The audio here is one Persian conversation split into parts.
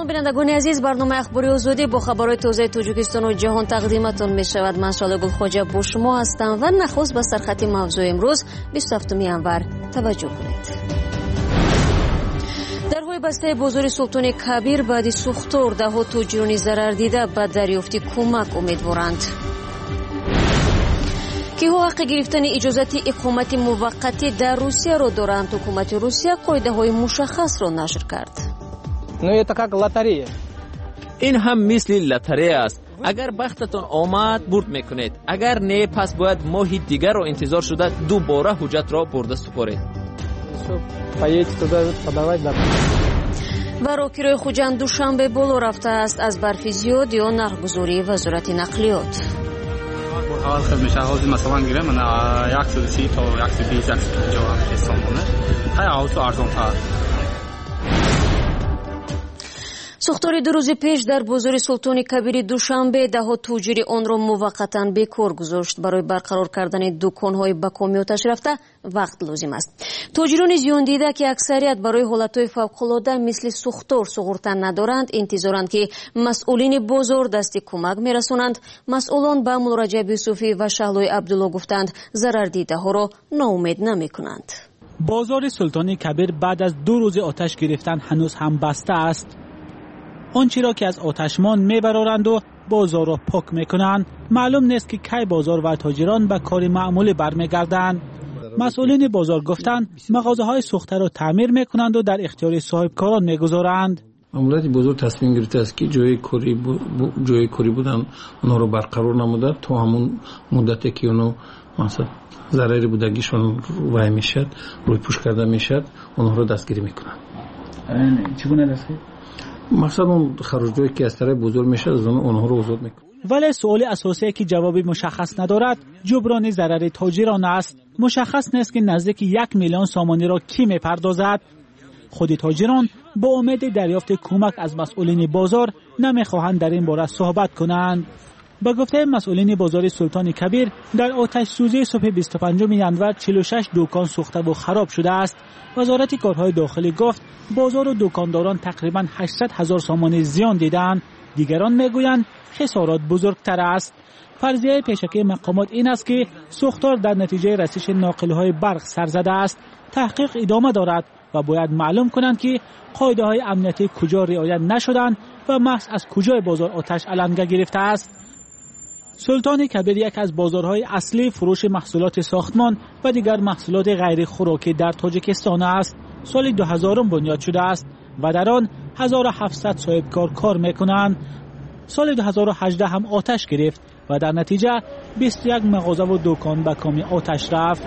سلام بینندگان عزیز، برنامه اخباری آزادی با خبرهای تازه تاجیکستان و جهان تقدیمتون می شود. من شاله گلخواجه با شما هستم و نخست به سرخط موضوع امروز 27 انور توجه کنید. درهای بسته بازار سلطان کبیر بعد سوختور دهها تاجران ضرر دیده به دریافت کمک امیدوارند. که حق گرفتن اجازت اقامت موقتی در روسیه را دارند. حکومت روسیه قاعده های مشخص را نشر کرد. این هم مثل لاتاری است. اگر بختتان آمد برد میکنید، اگر نه پس باید ماهی دیگر را انتظار شده دوباره حجت را برده سپارید. و راکیروی خوجند دوشنبه بالا رفته است از برف زیاد یا نرخگذاری وزارت نقلیات. حال خیلی میشه حاضر مثلا گیره من 130 تا 120 150 هم حساب کنه های آوتو ارزان تر. سوختار 2 روز پیش در بازار سلطان کبیر دوشنبه دهها تاجر آن را موقتا بیکار گذاشت. برای برقرار کردن دکان‌های به کامی آتش رفته وقت لازم است. تاجران زیان دیده که اکثریت برای حالت‌های فوق‌العاده مثل سوختار سوغورتن ندارند، انتظارند که مسئولین بازار دست کمک می‌رسانند. مسئولان به ملرجب یوسفی و شهلوی عبدالله گفتند ضرر دیده‌ها را ناامید نمی‌کنند. بازار سلطان کبیر بعد از 2 روز آتش گرفتن هنوز هم بسته است. آنچه را که از آتشمان میبرارند و بازار را پاک میکنند معلوم نیست که کی بازار و تاجران به کار معمول برمیگردند. مسئولین بازار گفتند مغازه های سوخته را تعمیر میکنند و در اختیار صاحبکاران میگذارند. ماموریت بازار تصمیم گرفته است که جای کاری بودن اونها رو برقرار نموده تا همون مدتی که اونها مثلا ضرری بودگیشون وای میشد روی پوش کرده میشد اونها رو دستگیری میکنند. چگونه دستگیری؟ مقصد اون خروجی که از طرف بزرگ میشه از اونها رو آزاد میکنه. ولی سوال اساسی که جوابی مشخص ندارد جبران ضرر تاجران است. مشخص نیست که نزدیک 1 میلیون سامانی را کی میپردازد. خود تاجران با امید دریافت کمک از مسئولین بازار نمیخواهند در این باره صحبت کنند. با گفته مسئولین بازار سلطان کبیر در آتش سوزی صبح 25 انور 46 دکان سوخته و خراب شده است. وزارت کارهای داخلی گفت بازار و دکانداران تقریبا 800,000 سامانی زیان دیدند. دیگران میگویند خسارات بزرگتر است. فرضیه پیشکی مقامات این است که سوختار در نتیجه رسش ناقل‌های برق سر زده است. تحقیق ادامه دارد و باید معلوم کنند که قاعده‌های امنیتی کجا رعایت نشدند و محض از کجای بازار آتش علنگه گرفته است. سلطان کبیر یک از بازارهای اصلی فروش محصولات ساختمان و دیگر محصولات غیر خوراکی در تاجیکستان است. سال 2000 بنیاد شده است و در آن 1700 صاحبکار کار میکنند. سال 2018 هم آتش گرفت و در نتیجه 21 مغازه و دکان به کام آتش رفت.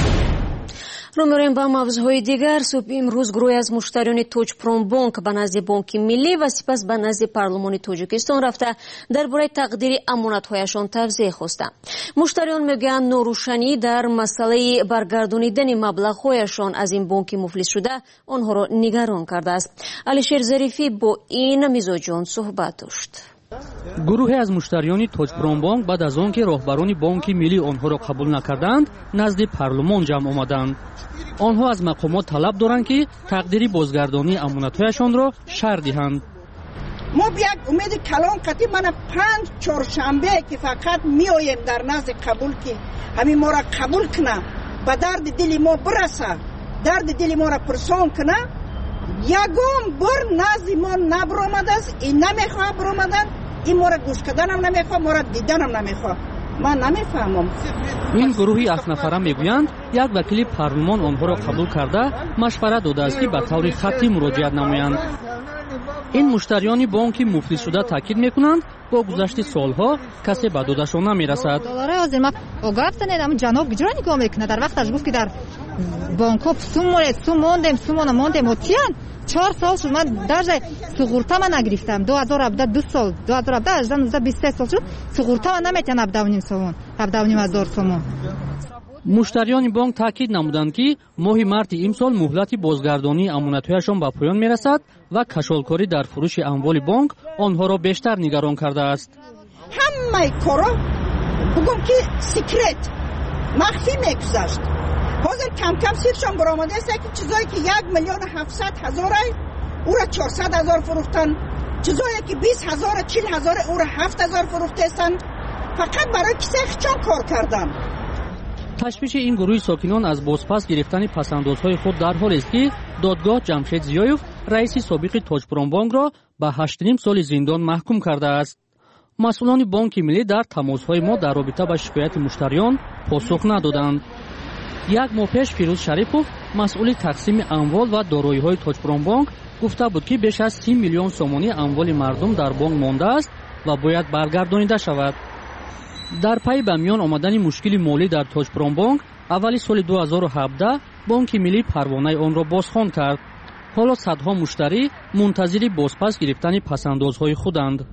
رو می‌ریم با موضوعهای دیگر. صبح امروز گروهی از مشتریان توجپرومبانک به نزد بانک ملی و سپس به نزد پارلمان تاجیکستان رفته درباره تقدیر امانت‌هایشان توضیح خواستند. مشتریان میگویند نوروشنی در مسئله برگردانیدن مبلغ‌هایشان از این بانک مفلس شده آنها را نگران کرده است. علیشیر ظریفی با این میزاجان صحبت داشت. گروهی از مشتریان توجپرومبانک بعد از آنکه راهبران بانک ملی آنها را قبول نکردند نزد پارلمان جمع آمدند. آنها از مقامات طلب دارند که تقدیر بازگردانی امانت‌هایشان را شرح دهند. ما یک امید کلان قطعی من 5 چهارشنبه که فقط میآییم در نزد قبول که همین ما را قبول کنه به درد دل ما برسه، درد دل ما را پرسان کنه. یگام بار نزد ما نبرآمده است. این نمیخواه برآمدن، این ما را گوش کردن هم نمیخواه، ما را دیدن هم نمیخواه. من نمیفهمم. این گروهی 7 نفره میگویند یک وکیل پارلمان آنها را قبول کرده مشورت داده است که به طور خطی مراجعت نمایند. این مشتریان بانک مفلس شده تاکید میکنند با گذشت سالها کسی به دادشان نمیرسد. حاضر ما گفتن ام جناب گجرا نگاه میکنه در وقتش گفت که در بانک‌ها سوم موندم اتیان 4 سال شد من درجه سقورتا من نگرفتم. 2017 2 سال 2017 18 19 23 سال شد سقورتا من نمیتونم 17,500 سوم. مشتریان بانک تاکید نمودند که ماه مارت امسال مهلت بازگردانی امانت‌هایشان به پایان میرسد و کشالکاری در فروش اموال بانک آنها را بیشتر نگران کرده است. همه کارا بگم که سیکرت مخفی میگذشت. حاضر کم کم سیرشان برآمده است که چیزایی که 1,700,000 او را 400,000 فروختن، چیزایی که 20,000 40,000 او را 7,000 فروخته‌اند فقط برای کسی چون کار کردن. تشویش این گروه ساکنان از بازپس گرفتن پسندازهای خود در حالی است که دادگاه جمشید زیایف رئیس سابق تاجپوران را به 8.5 سال زندان محکوم کرده است. مسئولان بانک ملی در تماس‌های ما در رابطه با شکایت مشتریان پاسخ ندادند. یک ماه پیش فیروز شریفوف مسئول تقسیم اموال و دارایی‌های تاجپوران بانک گفته بود که بیش از 30 میلیون سومانی اموال مردم در بانک مانده است و باید برگردانیده شود. در پی به میان آمدن مشکل مالی در تاجپوران بانک اولی سال 2017 بانک ملی پروانه آن را بازخوان کرد. حالا صدها مشتری منتظر بازپس گرفتن پسندازهای خودند.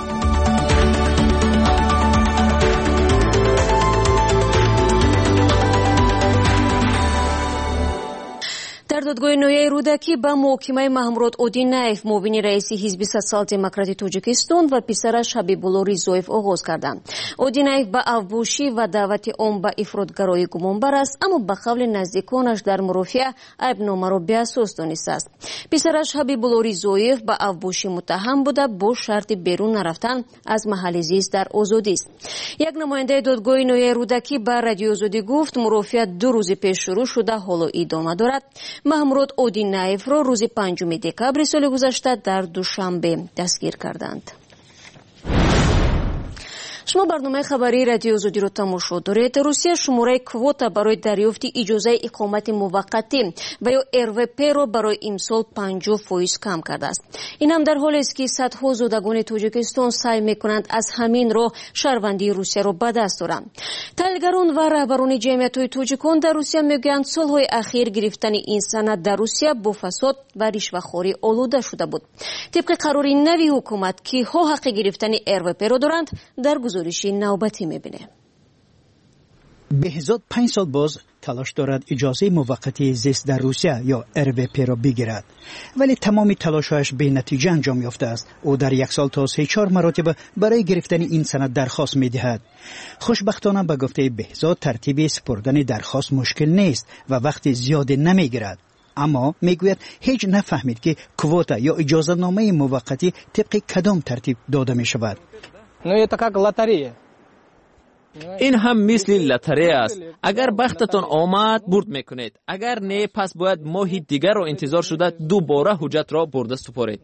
در دادگاه نویای رودکی به محکمه محمود اودینایف معاون رئیس حزب سوسیال دموکراتی تاجیکستان و پسرش حبیبالله رضایف آغاز کردند. اودینایف به افبوشی و دعوت عام به افراطگرایی گمانبر است، اما به قول نزدیکانش در مرافعه عیبنامه را بی‌اساس دانسته است. پسرش حبیبالله رضایف به افبوشی متهم بوده، با شرط بیرون نرفتن از محل زیست در آزادی است. یک نماینده دادگاه نویای رودکی به رادیو آزادی گفت مرافعه 2 روز پیش شروع شده، حالا ادامه دارد. محمود اودینایف را روز 5 دکبر سال گذشته در دوشنبه دستگیر کردند. شما برنامه خبری رادیو آزادی را تماشا دارید. روسیه شماره کواتا برای دریافت اجازه اقامت موقتی و یا RVP را برای امسال 50% کم کرده است. این هم در حالی است که صدها زادگان تاجیکستان سعی میکنند از همین راه شهروندی روسیه را به دست آورند. تحلیلگران و رهبران جمعیت‌های تاجیکان در روسیه میگویند سالهای اخیر گرفتن این سند در روسیه با فساد و رشوه‌خواری آلوده شده بود. طبق قرار نوی حکومت که ها حق گرفتن RVP را دارند، در گزارشی نوبتی میبینه. بهزاد 5 سال باز تلاش دارد اجازه موقتی زیست در روسیه یا RVP را بگیرد، ولی تمام تلاشهایش به نتیجه انجام یافته است. او در 1 سال تا 3-4 مرتبه برای گرفتن این سند درخواست میدهد. خوشبختانه به گفته بهزاد ترتیب سپردن درخواست مشکل نیست و وقت زیاد نمیگیرد، اما میگوید هیچ نفهمید که کواتا یا اجازه نامه موقتی طبق کدام ترتیب داده می شود. این هم مثل لاتاری است. اگر بختتان آمد برد میکنید، اگر نه پس باید ماهی دیگر را انتظار شده دوباره حجت را برده سپارید.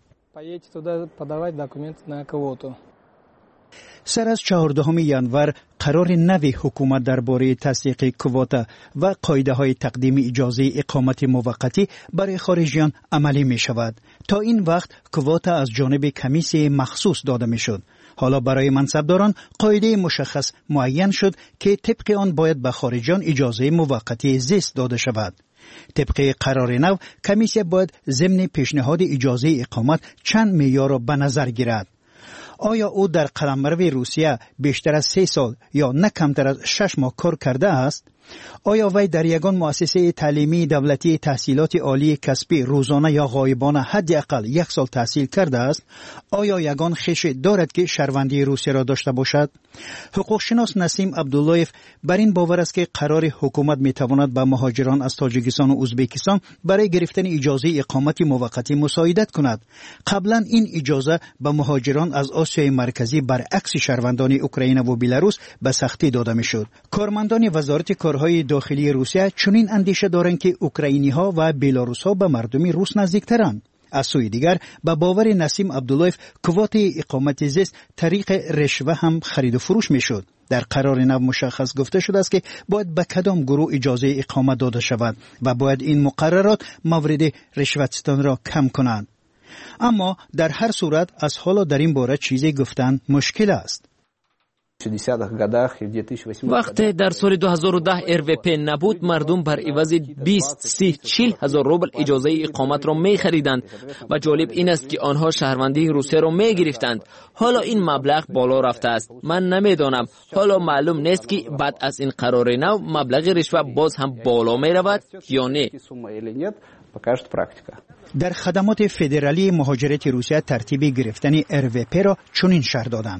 سر از 14 ینور قرار نوی حکومت درباره تصدیق کواتا و قاعده های تقدیم اجازه اقامت موقتی برای خارجیان عملی می شود. تا این وقت کواتا از جانب کمیسیون مخصوص داده می شد. حالا برای منصبداران قاعده مشخص معین شد که طبق آن باید به خارجیان اجازه موقتی زیست داده شود. طبق قرار نو کمیسیون باید ضمن پیشنهاد اجازه اقامت چند معیار را به نظر گیرد. آیا او در قلمرو روسیه بیشتر از 3 سال یا نه کمتر از 6 ماه کار کرده است؟ آیا وی در یگان مؤسسه تعلیمی دولتی تحصیلات عالی کسبی روزانه یا غایبانه حداقل 1 سال تحصیل کرده است؟ آیا یگان خویش دارد که شهروندی روسیه را داشته باشد؟ حقوقشناس نسیم عبداللهیف بر این باور است که قرار حکومت میتواند به مهاجران از تاجیکستان و ازبکستان برای گرفتن اجازه اقامت موقتی مساعدت کند. قبلا این اجازه به مهاجران از آسیای مرکزی برعکس شهروندان اوکراین و بلاروس به سختی داده میشد. کارمندان وزارت کارهای داخلی روسیه چنین اندیشه دارند که اوکراینی ها و بلاروس ها به مردم روس نزدیکترند. از سوی دیگر به باور نسیم عبداللهیف کوات اقامت زیست طریق رشوه هم خرید و فروش میشد. در قرار نو مشخص گفته شده است که باید به کدام گروه اجازه اقامت داده شود و باید این مقررات مورد رشوتستان را کم کنند. اما در هر صورت از حالا در این باره چیزی گفتن مشکل است. وقتی در سال 2010 RVP نبود، مردم بر عوض 20-30-40 هزار روبل اجازه اقامت را می خریدند و جالب این است که آنها شهروندی روسیه را می گرفتند. حالا این مبلغ بالا رفته است. من نمیدانم، حالا معلوم نیست که بعد از این قرار نو مبلغ رشوه باز هم بالا می رود یا نه. در خدمات فدرالی مهاجرت روسیه ترتیب گرفتن RVP را چنین شرح دادند.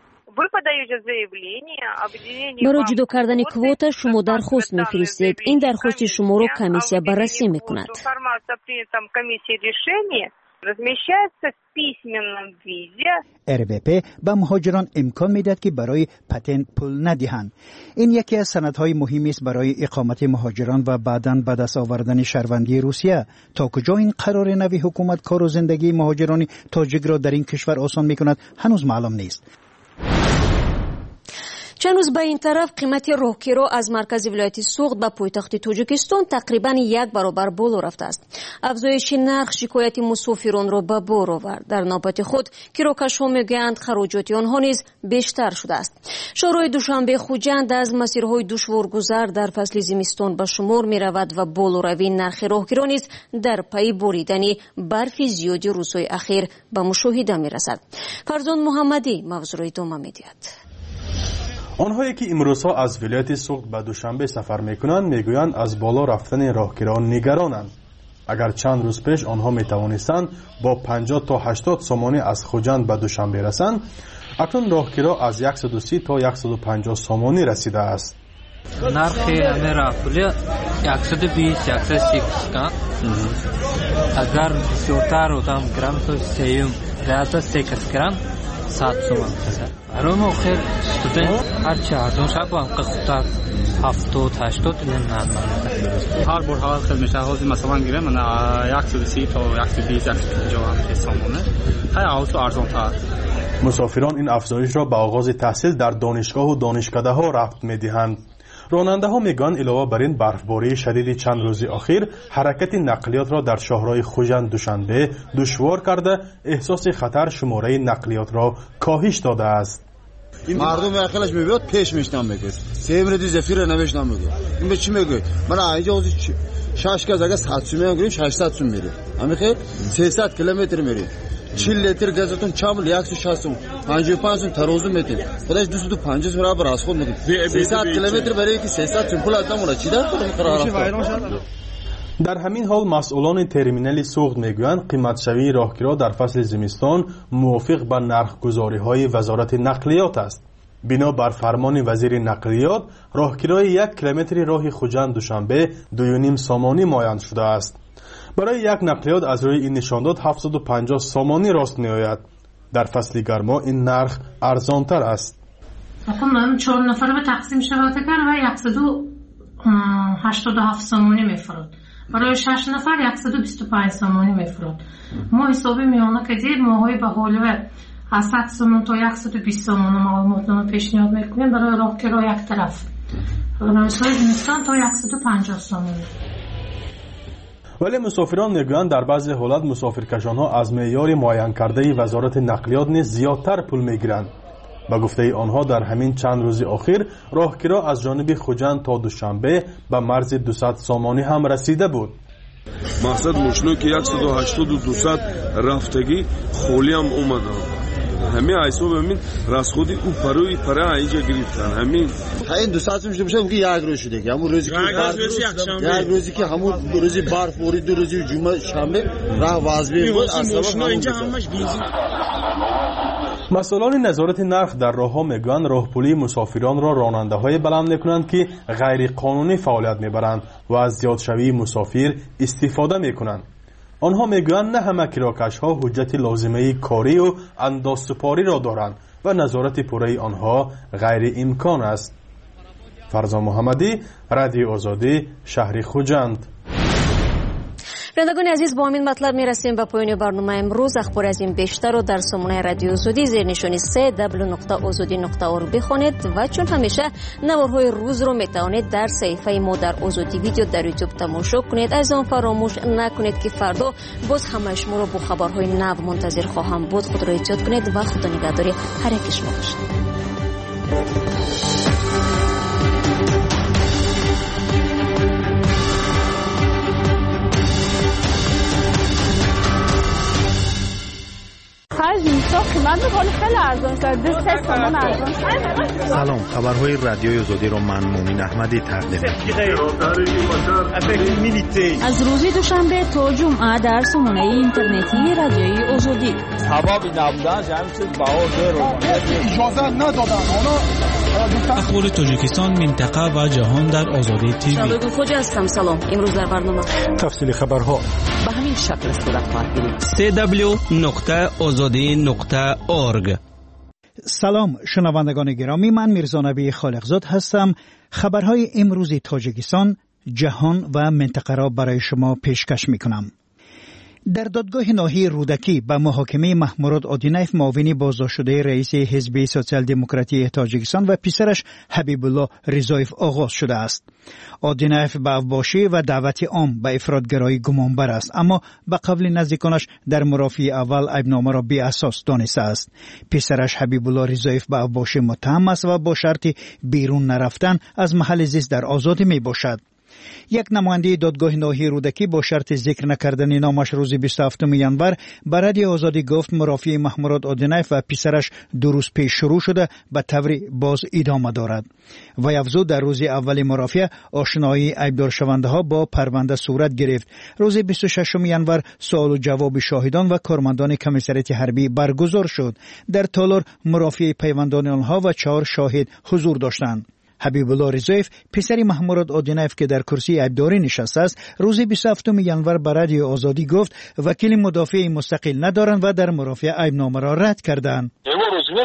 برای جدا کردن کواتا شما درخواست میفرستید. این درخواست شما را کمیسیون بررسی میکند. Размещается в письменном виде. RVP به مهاجران امکان میدهد که برای پتنت پول ندهند. این یکی از سندهای مهمی است برای اقامت مهاجران و بعداً به دست آوردن شهروندی روسیه. تا کجا این قرار نوی حکومت کار و زندگی مهاجران تاجیک را در این کشور آسان میکند هنوز معلوم نیست. چند روز به این طرف قیمت راهگیرا از مرکز ولایت سوغد به پایتخت تاجیکستان تقریباً 1 برابر بالا رفته است. افزایش نرخ شکایت مسافران را به بار آورد. در نوبت خود کیراکش‌ها میگویند خراجات آنها نیز بیشتر شده است. شهرهای دوشنبه خوجند از مسیرهای دشوارگذر در فصل زمستان به شمار می‌رود و بالاروی نرخ راهگیرا نیز در پی بریدن برف زیادی روزهای اخیر به مشاهده می‌رسد. فرزان محمدی موضوع را ادامه می‌دهد. آنهایی که امروزها از ولایت سوغد به دوشنبه سفر میکنند میگویند از بالا رفتن راهگیرها نگرانند. اگر چند روز پیش آنها میتوانستند با 50 تا 80 سامانی از خوجند به دوشنبه رسند، اکنون راهگیرها از 130 تا 150 سامانی رسیده است. نرخ همه راهپولی 120 130 کن. اگر بسیارتر آدم گرم تو سیم زیاده 3 گرم 100 سومان است. برای آخر استودنت هر چهارم شب هم قسطر 70 80 نرمال. هر بار حال خیلی میشه حاضر مثلا گیرم من 130 تا 120 150 هم سامانه. های آوسو ارزان تر. مسافران این افزایش را به آغاز تحصیل در دانشگاه و دانشکده ها ربط می‌دهند. راننده ها میگن علاوه بر این برفباری شدید چند روز اخیر حرکت نقلیات را در شهرهای خوجند دوشنبه دشوار کرده احساس خطر شماره نقلیات را کاهش داده است. مردم اخیرش میبود پیش میشنم میگه سیمردی زفیر نمیشنم میگه این به چی میگه من اینجا از 6 گز اگه 100 سوم میگیریم 600 سوم میره همین خیر 300 کیلومتر میره 40 لیتر گازتون چامل 160 55 سوم ترازو میتین خودش 250 برابر از خود میگه 300 کیلومتر برای که 300 سوم پول اتمولا چی در قرار. در همین حال مسئولان ترمینال سوغد میگویند قیمتشوی راهگیرها در فصل زمستان موافق با نرخ‌گذاری‌های وزارت نقلیات است. بنا بر فرمان وزیر نقلیات راهگیرهای 1 کیلومتر راه خوجند دوشنبه 2.5 سامانی معین شده است. برای یک نقلیات از روی این نشانداد 750 سامانی راست میآید. در فصل گرما این نرخ ارزانتر است. من 4 نفر به تقسیم شود و 187 سامانی میفروشد. برای 6 نفر 125 سامانی میفروشد. ما حسابی میانه که دید ماهای به حالوه از 100 سامان تا 120 سامان معلومات پیشنهاد میکنیم برای راهگیرها یک طرف. برای زمستان تا 150 سامانی. ولی مسافران میگویند در بعضی حالات مسافرکشانها از معیار معین کرده وزارت نقلیات نیز زیادتر پول میگیرند. با گفته آنها در همین چند روز اخیر راهگیرها از جانب خوجند تا دوشنبه به مرز 200 سامانی هم رسیده بود. مقصد ماشینو که 180 و 200 رفتگی خولی هم اومدن. همین حساب همین راسخودی او پرای اینجا گرفتن. همین 200 میشه میگه یک روز شده که همون روزی که یک روزی که همون روزی برف بارید دو روزی جمعه شنبه راه واظبی بود اصلا اینجا همش بنزین. مسئولان نظارت نرخ در راه‌ها میگویند راهپولی مسافران را راننده‌های بلند می‌کنند که غیر قانونی فعالیت می‌برند و از زیادشوی مسافر استفاده می‌کنند. آنها میگویند نه همه کراکش‌ها حجت لازمه کاری و اندازه‌سپاری را دارند و نظارت پوره آنها غیر امکان است. فرزان محمدی، رادیو آزادی، شهر خوجند. بینندگان عزیز، با همین مطلب میرسیم به پایان برنامه امروز. اخبار از این بیشتر رو در سامانه رادیو آزادی زیر نشانی www.azadi.org بخوانید و چون همیشه نوارهای روز رو میتوانید در صفحه ما در آزادی ویدیو در یوتیوب تماشا کنید. از آن فراموش نکنید که فردا باز همه شما رو با خبرهای نو منتظر خواهم بود. خود را احتیاط کنید و خدا نگهدار هر یک شما باشید. سلام، خبرهای رادیوی آزادی را من مومن احمدی تقدیم می‌کنم. از روز دوشنبه تا جمعه در سامانه اینترنتی رادیوی آزادی. سبب نبودن همین چیز باور رو اجازه ندادن. اخبار تاجیکستان، منطقه و جهان در آزادی تیوی. شادوگل خوجا هستم. سلام. امروز در برنامه تفصیل خبرها به همین شکل صورت خواهد گرفت. www.azadi.org. سلام شنوندگان گرامی، من میرزا نبی خالقزاد هستم. خبرهای امروز تاجیکستان، جهان و منطقه را برای شما پیشکش میکنم. در دادگاه ناحیه رودکی به محاکمه محمود آدینایف، معاون بازداشت شده رئیس حزب سوسیال دموکراتی تاجیکستان و پسرش حبیب الله رضایف آغاز شده است. آدینایف به اوباشی و دعوت عام به افراطگرایی گمانبر است، اما به قول نزدیکانش در مرافعه اول عیبنامه را بی اساس دانسته است. پسرش حبیب الله رضایف به اوباشی متهم است و با شرط بیرون نرفتن از محل زیست در آزادی می باشد. یک نماینده دادگاه ناحیه رودکی با شرط ذکر نکردن نامش روز 27 ژانویه به رادیو آزادی گفت مرافعه محمود آدینایف و پسرش 2 روز پیش شروع شده به طور باز ادامه دارد. و افزود در روز اول مرافعه آشنایی عیبدار شونده ها با پرونده صورت گرفت. روز 26 ژانویه سوال و جواب شاهدان و کارمندان کمیساریات حربی برگزار شد. در تالار مرافعه پیوندان آنها و 4 شاهد حضور داشتند. حبیب الله رضایف پسر محمود آدینایف که در کرسی عیبداری نشسته است، روز 27 ژانویه به رادیو آزادی گفت وکیل مدافع مستقل ندارند و در مرافعه عیبنامه را رد کردند. غیر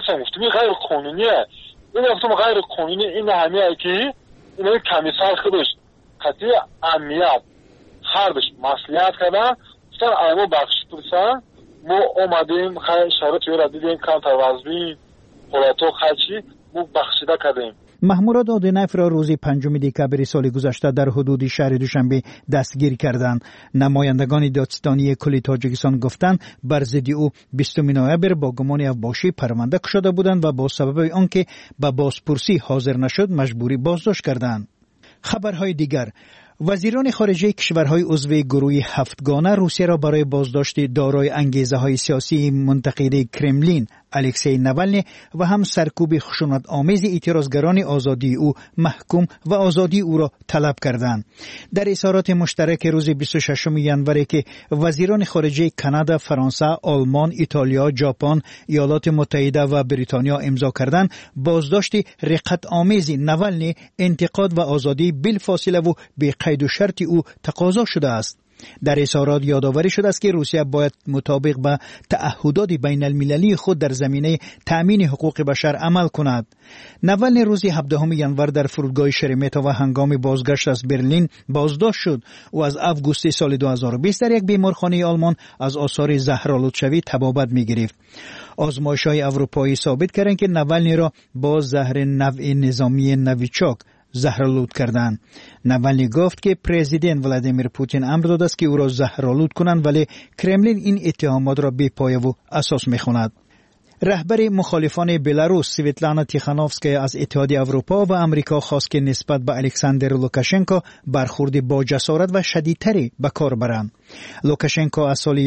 قانونیه. این گفتم غیر قانونی. این همه که این کمیسر خودش قطعی امنیت هرش مصلحت کردن گفتن ایمو بخش پرسن ما اومدیم خیلی شرط را دیدیم کانتر وزبی حالاتو خلچی ما بخشیده کردیم. محمود آدینایف را روز 5 دکامبر سال گذشته در حدود شهر دوشنبه دستگیر کردند. نمایندگان دادستانی کل تاجیکستان گفتند بر ضد او 20 نوامبر با گمان اوباشی پرونده شده بودند و با سبب آنکه به بازپرسی حاضر نشد مجبوری بازداشت کردند. خبرهای دیگر: وزیران خارجه کشورهای عضو گروه هفتگانه روسیه را برای بازداشت دارای انگیزه‌های سیاسی منتقد کرملین الکسی ناولنی و هم سرکوب خشونت آمیز اعتراضگران آزادی او محکوم و آزادی او را طلب کردند. در اظهارات مشترک روز 26 ژانویه که وزیران خارجه کانادا، فرانسه، آلمان، ایتالیا، ژاپن، ایالات متحده و بریتانیا امضا کردند، بازداشت رقت آمیز ناولنی انتقاد و آزادی بالفاصله و به قید و شرط او تقاضا شده است. در اظهارات یادآوری شده است که روسیه باید مطابق به تعهدات بین المللی خود در زمینه تأمین حقوق بشر عمل کند. ناولنی روز 17 ژانویه در فرودگاه شرمتا و هنگام بازگشت از برلین بازداشت شد. او از آگوست سال 2020 در یک بیمارخانه آلمان از آثار زهرآلودشوی تبابت می‌گرفت. آزمایش‌های اروپایی ثابت کردند که ناولنی را با زهر نوع نظامی نویچاک زهرآلود کردند. ناولنی گفت که پرزیدنت ولادیمیر پوتین امر داده است که او را زهرآلود کنند، ولی کرملین این اتهامات را بی‌پایه و اساس می‌خواند. رهبر مخالفان بلاروس سویتلانا تیخانوفسکایا از اتحاد اروپا و امریکا خواست که نسبت به الکساندر لوکاشنکو برخورد با جسارت و شدیدتری به کار برند. لوکاشنکو از سال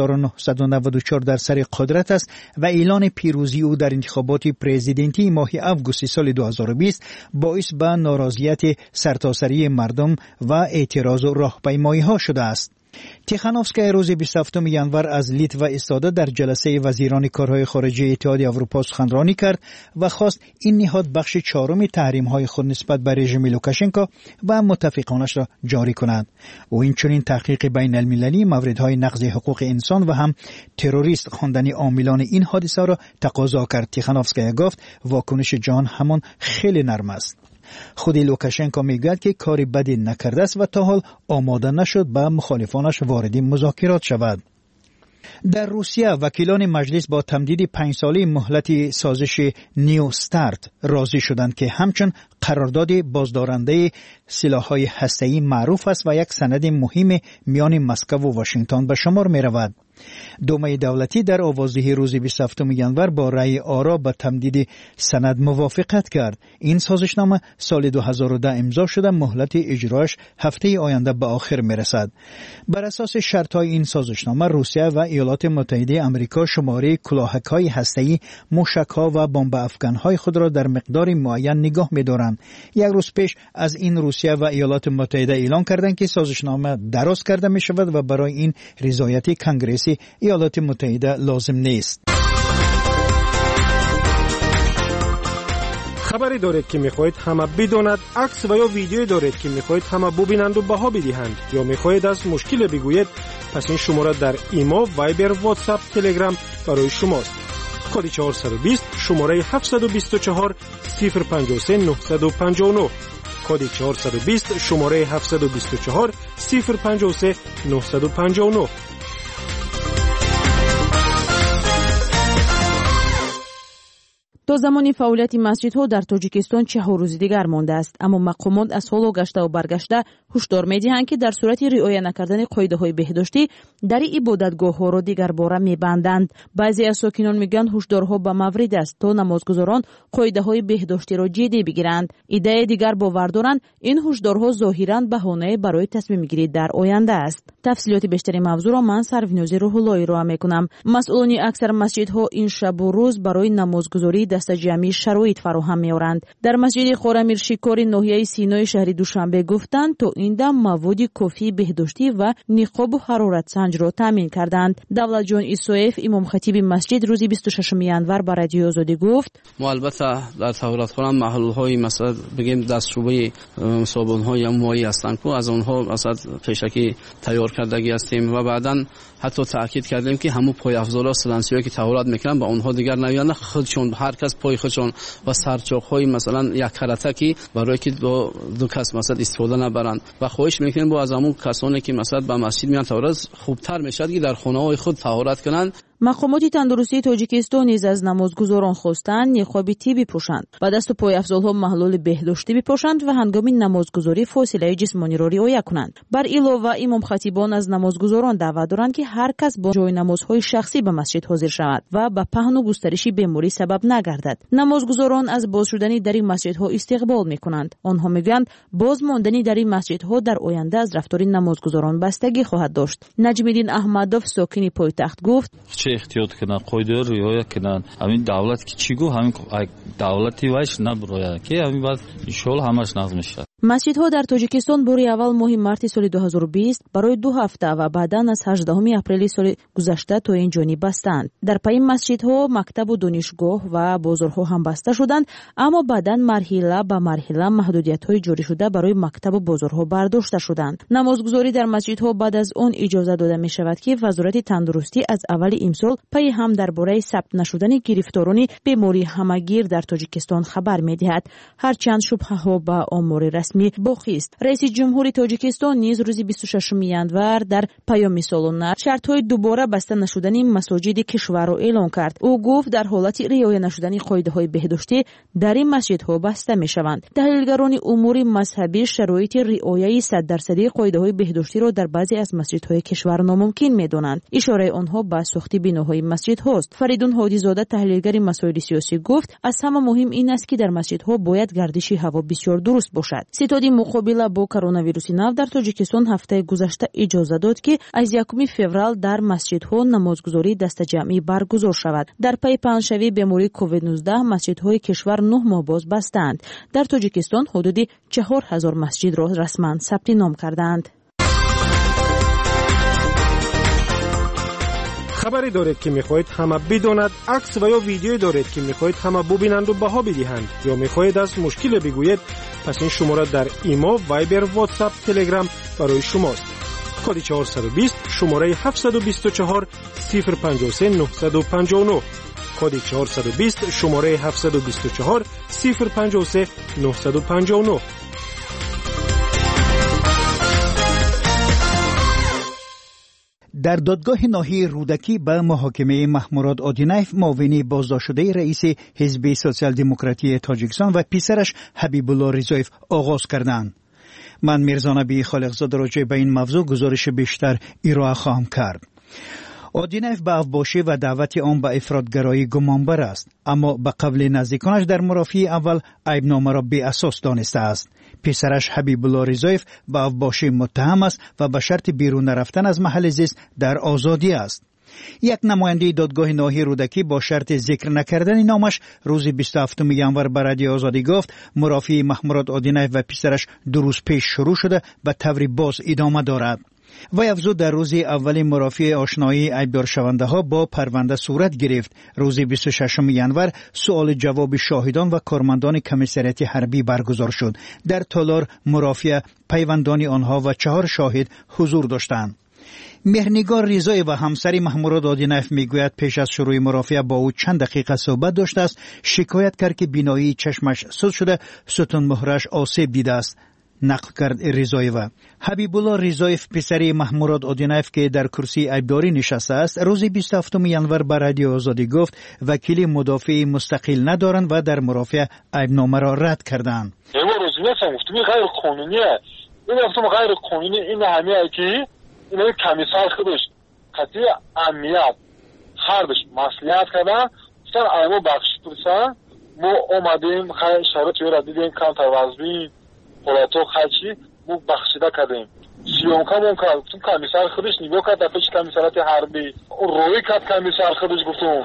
1994 در سر قدرت است و اعلان پیروزی او در انتخابات پرزیدنتی ماه آگوست سال 2020 باعث به ناراضیت سرتاسری مردم و اعتراض و راهپیمایی‌ها شده است. تیخانوفسکایا روز 27 ژانویه از لیتوا ایستاده در جلسه وزیران کارهای خارجه اتحاد اروپا سخنرانی کرد و خواست این نهاد بخش 4 تحریم‌های خود نسبت به رژیم لوکاشنکو و متفقانش را جاری کند. او اینچنین تحقیق بین المللی موردهای نقض حقوق انسان و هم تروریست خواندن عاملان این حادثه را تقاضا کرد. تیخانوفسکایا گفت واکنش جهان همان خیلی نرم است. خود لوکاشنکو میگوید که کاری بدی نکرده است و تا حال آماده نشد به مخالفانش وارد مذاکرات شود. در روسیه وکیلان مجلس با تمدید 5 ساله مهلت سازش نیو استارت راضی شدند که همچون قرارداد بازدارنده سلاح‌های هسته‌ای معروف است و یک سند مهم میان مسکو و واشنگتن به شمار می‌رود. دومه دولتی در آوازدهی روز 27 ژانویه با رأی آرا به تمدید سند موافقت کرد. این سازشنامه سال 2010 امضا شده، مهلت اجراش هفته آینده به آخر میرسد. بر اساس شرطهای این سازشنامه روسیه و ایالات متحده آمریکا شماره کلاهک‌های هسته‌ای، موشک‌ها و بمب افکن‌های خود را در مقدار معین نگاه می‌دارند. یک روز پیش از این روسیه و ایالات متحده اعلان کردند که سازشنامه دراز کرده می‌شود و برای این رضایت کنگره ایالات متحده لازم نیست. خبری دارید که میخواهید همه بداند، عکس و یا ویدیویی دارید که میخواهید همه ببینند و بها بدهند یا میخواهید از مشکل بگویید، پس این شماره در ایما، وایبر، واتساپ، تلگرام برای شماست. کد 420 شماره 724 053 959. کد 420 شماره 724 053 959. تا زمانی فعالیت مسجدها در تاجیکستان 4 روز دیگر مانده است، اما مقامات از حال گشته و برگشته هشدار می‌دهند که در صورت رعایت نکردن قاعده‌های بهداشتی در عبادتگاه‌ها را دیگر باره می‌بندند. بعضی از ساکنان میگن هشدارها به مورد است تا نمازگزاران قاعده‌های بهداشتی را جدی بگیرند. ایده دیگر باور دارند این هشدارها ظاهراً بهانه برای تصمیم گیری در آینده است. تفصیلات بیشتری موضوع را من سروینوز روح‌اللهی را می‌کنم. مسئولان اکثر مسجدها این شب و روز برای نمازگزاری دست جمعی شرایط فراهم می‌آورند. در مسجد خورمیر شکاری ناحیه سینای شهر دوشنبه گفتند تا این دم مواد کافی بهداشتی و نقاب و حرارت سنج را تامین کردند. دولت جان ایسویف امام خطیب مسجد روز 26 ینور بر رادیو آزادی گفت: ما البته در طهارت خانه محل‌های مثلا بگیم دستشویی صابون‌های مایی هستند که از آنها مثلا پیشکی تیار کردگی هستیم و بعداً حتی تاکید کردیم که همون پای افضلا سلنسیایی که طهارت میکنن با اونها دیگر نمیان، خودشون هر کس پای خودشون و سرچاق‌های مثلا یک کرتکی برای که دو کس مثلا استفاده نبرند و خواهش میکنیم با از همون کسانی که مثلا به مسجد میان طهارت خوبتر میشد که در خانه‌های خود طهارت کنند. مقامات تندرستی تاجیکستان نیز از نمازگزاران خواستند نقاب تیبی بپوشند و دست و پای افضل‌ها محلول بهداشتی بپوشند و هنگام نمازگزاری فاصله جسمانی را رعایت کنند. بر علاوه امام خطیبان از نمازگزاران دعوت دارند که هر کس با جای نمازهای شخصی به مسجد حاضر شود و به پهن و گسترش بیماری سبب نگردد. نمازگزاران از باز شدن در این مسجدها استقبال میکنند. آنها میگویند باز ماندن در این مسجدها در آینده از رفتار نمازگزاران بستگی خواهد داشت. نجم‌الدین احمدوف ساکن پایتخت گفت: احتیاط کنن، قاعده رو رعایت کنن. همین دولت که چی گفت، همین دولتی وایش نبرای که همین بعد ان همش نظم میشه. مسجدها در تاجیکستان باری اول ماه مارس سال 2020 برای 2 هفته و بعداً از 18 اپریل سال گذشته تا این جانی بستند. در پای مسجدها مکتب و دانشگاه و بازارها هم بسته شدند، اما بعداً مرحله به مرحله محدودیت‌های جاری شده برای مکتب و بازارها برداشته شدند. نمازگزاری در مسجدها بعد از اون اجازه داده می شود که وزارت تندرستی از اول امسال پای هم درباره ثبت نشدن گرفتاران بیماری همگیر در تاجیکستان خبر می‌دهد. هرچند شبهه‌ها به آمار رسمی باقی است. رئیس جمهوری تاجیکستان نیز روز 26 ینور در پیام سالانه شرط‌های دوباره بسته نشدن مساجد کشور را اعلام کرد. او گفت در حالت رعایت نشدن قاعده‌های بهداشتی در این مسجدها بسته می‌شوند. تحلیلگران امور مذهبی شرایط رعایت 100% قاعده‌های بهداشتی را در بعضی از مسجدهای کشور ناممکن می‌دانند. اشاره آنها به ساخت بناهای مسجد هاست. فریدون هادیزاده تحلیلگر مسائل سیاسی گفت از همه مهم این است که در مسجدها باید گردش هوا بسیار درست باشد. ستاد مقابله با کرونا ویروس نو در تاجیکستان هفته گذشته اجازه داد که از 1 فوریه در مسجدها نمازگزاری دست جمعی برگزار شود. در پی پنجشنبه بیماری کووید 19 مسجدهای کشور 9 ماه باز بستند. در تاجیکستان حدود 4000 مسجد را رسما ثبت نام کردند. خبری دارید که میخواهید همه بداند، عکس و یا ویدیویی دارید که میخواهید همه ببینند و بها بدهند یا میخواهید از مشکل بگویید، پس این شماره در ایما، وایبر، واتساپ، تلگرام برای شماست. کد 420 شماره 724 053 959. کد 420 شماره 724 053 959. در دادگاه ناحیه رودکی به محاکمه محمود آدینایف معاون بازداشت شده رئیس حزب سوسیال دموکراتی تاجیکستان و پسرش حبیب الله رضایف آغاز کردند. من میرزا نبی خالقزاده راجع به این موضوع گزارش بیشتر ارائه خواهم کرد. آدینایف به افباشی و دعوت آن به افراطگرایی گمانبر است، اما به قول نزدیکانش در مرافعه اول عیبنامه را بی اساس دانسته است. پسرش حبیب الله رضایف به افباشی متهم است و به شرط بیرون رفتن از محل زیست در آزادی است. یک نماینده دادگاه ناحیه رودکی با شرط ذکر نکردن نامش روز 27 ینور به رادیو آزادی گفت مرافعه محمود آدینایف و پسرش 2 روز پیش شروع شده به طور باز ادامه دارد. وی افزود در روز اول مرافعه آشنایی عیبدار شونده ها با پرونده صورت گرفت. روز 26 ژانویه سوال جواب شاهدان و کارمندان کمیسریات حربی برگزار شد. در تالار مرافعه پیوندان آنها و 4 شاهد حضور داشتند. مهرنگار رضایی و همسری محمود آدینایف میگوید پیش از شروع مرافعه با او چند دقیقه صحبت داشته است. شکایت کرد که بینایی چشمش سود شده، ستون مهرش آسیب دیده است. نقل کرد رضایی. و حبیب الله رضایف پسری محمود آدینایف که در کرسی عیبداری نشسته است روز 27 ژانویه به رادیو آزادی گفت وکیل مدافع مستقل ندارند و در مرافعه عیبنامه را رد کردند. غیر قانونیه. این غیر قانونی این همه که این کمیسر خودش قطعی امنیت هردش مسئولیت کردن گفتن ایما بخش پرسن ما اومدیم خیلی شرط را دیدیم کانتر وزبی قولاتو خیلی ما بخشیده کردیم سیونکا مون کرد گفتم کمیسر خودش نگاه کرد در پیش کمیسرات حربی روی کرد کمیسر خودش گفتم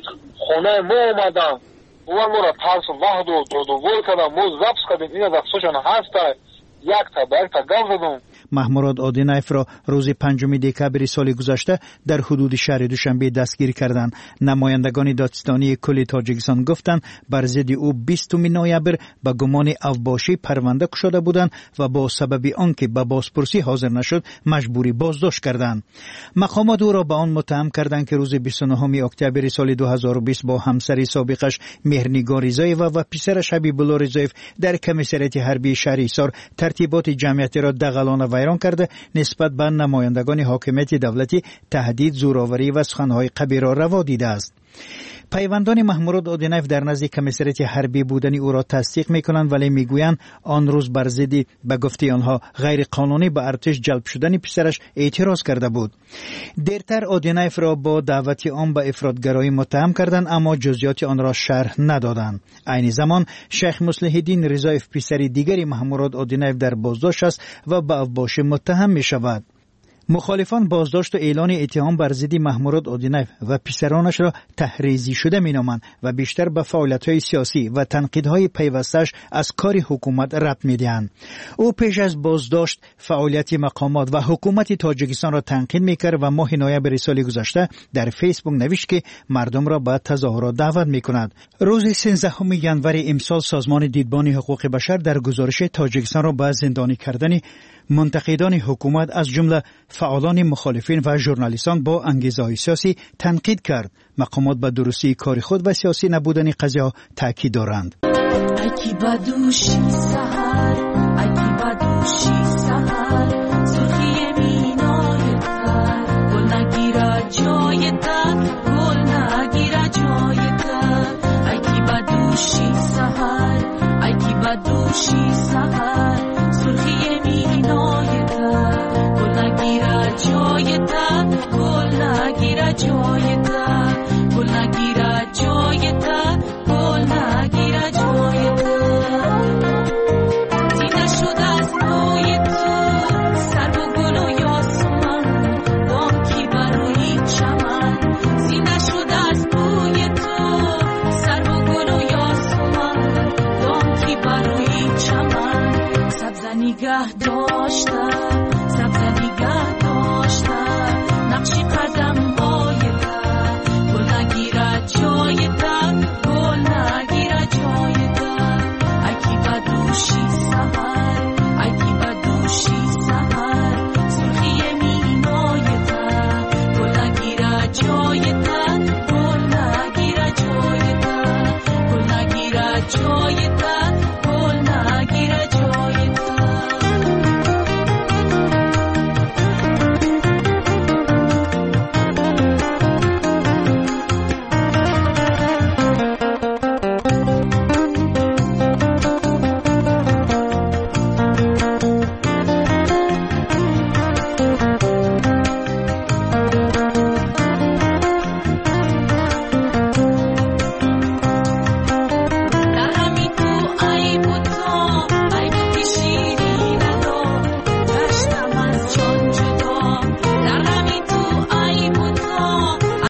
خونه ما اومدن ما را ترس وحد و دردوگل کردن ما زبس کردیم این از افسوشان هسته یک تا گم زدم. محمود آدینایف را روز 5 دکبر سال گذشته در حدود شهر دوشنبه دستگیر کردند. نمایندگان دادستانی کل تاجیکستان گفتند بر ضد او 20 نوامبر به گمان افباشی پرونده شده بودند و با سبب آنکه به بازپرسی حاضر نشد مجبوری بازداشت کردند. مقامات او را به آن متهم کردند که روز 29 اکتبر سال 2020 با همسر سابقش مهرنگار رضایی و پسرش حبیب الله رضایف در کمیسریات حربی شهر ایسار ترتیبات جمعیتی را دغلانه ویران کرده نسبت به نمایندگان حاکمیت دولتی تهدید، زورآوری و سخنهای قبیح را روا دیده است. پیوندان محمود آدینایف در نزد کمیسریات حربی بودن او را تصدیق میکنند ولی میگویند آن روز بر ضد به گفته آنها غیر قانونی به ارتش جلب شدن پسرش اعتراض کرده بود. دیرتر آدینایف را با دعوت عام به افراطگرایی متهم کردند اما جزئیات آن را شرح ندادند. عین زمان شیخ مصلح الدین رضایف پسری دیگری محمود آدینایف در بازداشت است و به افباشی متهم می شود. مخالفان بازداشت و اعلان اتهام بر ضد محمود آدینایف و پسرانش را تحریزی شده مینامند و بیشتر به فعالیت‌های سیاسی و تنقیدهای پیوستش از کار حکومت ربط می‌دهند. او پیش از بازداشت فعالیت مقامات و حکومت تاجیکستان را تنقید می‌کرد و ماه نوامبر سال گذشته در فیسبوک نوشت که مردم را به تظاهرات دعوت می‌کند. روز 13 ژانویه امسال سازمان دیدبان حقوق بشر در گزارش تاجیکستان را به زندانی کردن منتقدان حکومت از جمله فعالان مخالفین و ژورنالیستان با انگیزه‌های سیاسی تنقید کرد. مقامات به درستی کار خود و سیاسی نبودن قضیه تاکید دارند. جای تا گل نگیره جای تا